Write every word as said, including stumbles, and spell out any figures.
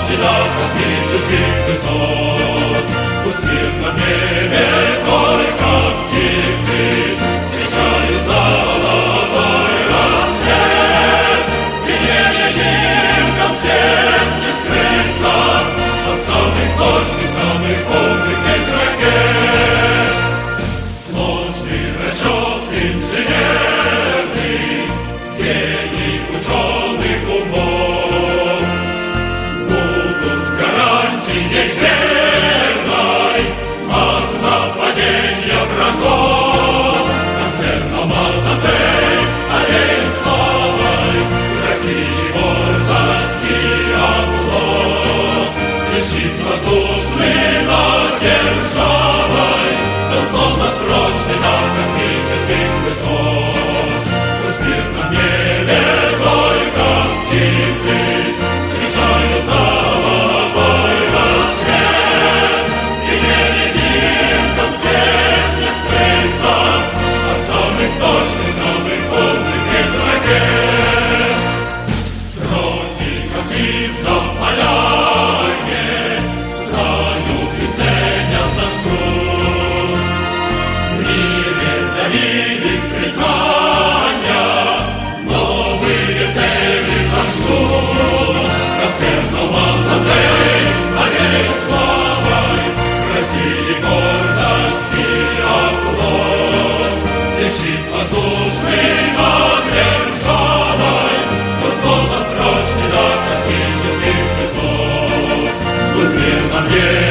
прочный до космических высот. Пусть в мирном небе только птицы встречают золотой рассвет. И невидимкам здесь не скрыться от самых точных, самых умных из ракет. Сложный расчет инженерный, гений ученых умов будут гарантией верной от нападения врагов. Концерном Азатей олеет славой, России гордость и оплот. Защит воздушный над державой был создан прочный до космических высот. Пусть в мирном небе только птицы встречают золотой рассвет. И невидимкам здесь не скрыться от самых точных, самых умных из ракет. Тропиков и в Заполярье знают и ценят наш труд. В мире добились признания, новые цели наш ждут. Концертном Азатей олеет славой, России гордость и оплот. Здесь щит воздушный над державой был создан прочный до космических высот. Пусть в мирном небе